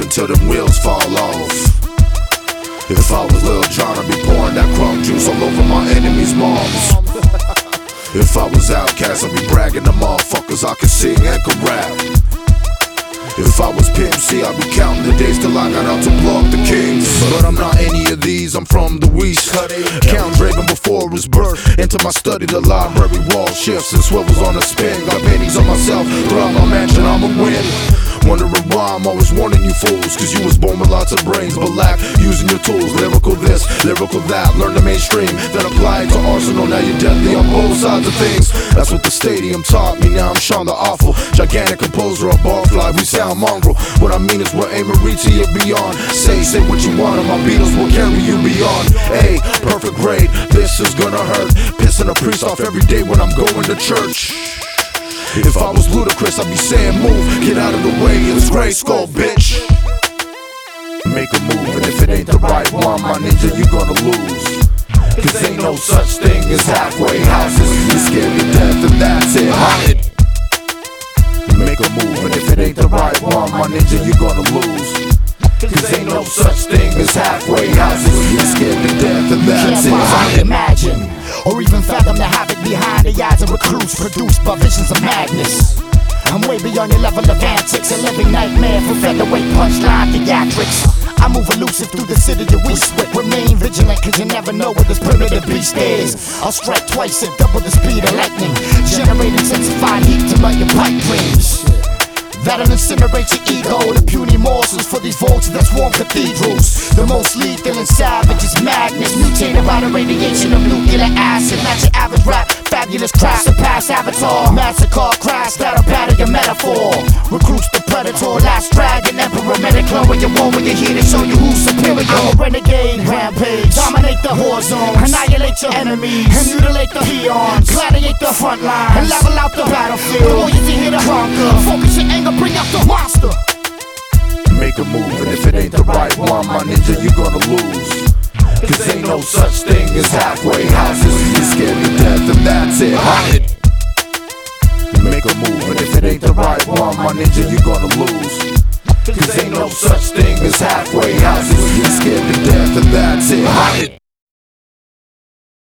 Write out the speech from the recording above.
until them wheels fall off. If I was Lil Jon, I'd be pouring that crumb juice all over my enemies' moms. If I was Outkast, I'd be bragging to motherfuckers I could sing and could rap. If I was Pimp C, I'd be counting the days till I got out to blow up the Kings. But I'm not any of these, I'm from the West. Count Draven before his birth. Into my study, the library wall shifts and swivels on a spin. Got pennies on myself, throughout my mansion, I'ma win. Wondering why I'm always warning you fools, cause you was born with lots of brains but lack using your tools. Lyrical this, lyrical that, learn the mainstream, then apply it to arsenal. Now you're deadly on both sides of things. That's what the stadium taught me, now I'm Sean the Awful. Gigantic composer, a barfly, we sound mongrel. What I mean is we're aiming reach to your beyond. Say what you want and my Beatles will carry you beyond. Hey, perfect grade, this is gonna hurt. Pissing a priest off every day when I'm going to church. If I was Ludacris, I'd be saying move, get out of the way, it's Grayskull, bitch. Make a move, and if it ain't the right one, my ninja, you gonna lose. Cause ain't no such thing as halfway houses. You scared to death and that's it, haunted. Make a move, and if it ain't the right one, my ninja, you gonna lose. Cause ain't no such thing as halfway houses. You scared to death and that's it, haunted. Imagine or even fathom the havoc behind the eyes of recruits produced by visions of madness. I'm way beyond your level of antics, a living nightmare for featherweight punchline theatrics. I move elusive through the city that we split. Remain vigilant cause you never know what this primitive beast is. I'll strike twice at double the speed of lightning, generate intensified heat to melt your pipe dreams. That'll incinerate your ego, the puny morsels for these vultures that swarm cathedrals. The most lethal and savage is madness, mutated by the radiation of nuclear acid. Not your average rap, fabulous crash, surpass Avatar. Massacre, crash, that'll batter your metaphor. Recruits the predator, last dragon, emperor, metaclone. When you war, when you're here to show you who's superior. I'm a renegade, rampage, dominate the war zone, annihilate your enemies, and mutilate the peons, gladiate the front lines, and level out the battlefield. The warriors are here to conquer, focus your anger, bring out the monster. Make a move, and if it ain't the right one, my ninja, you gonna lose. Cause ain't no such thing as halfway houses. You scared to death and that's it, haunted. Make a move, and if it ain't the right one, my ninja, you gonna lose. Cause ain't no such thing as halfway houses. You scared to death and that's it, haunted.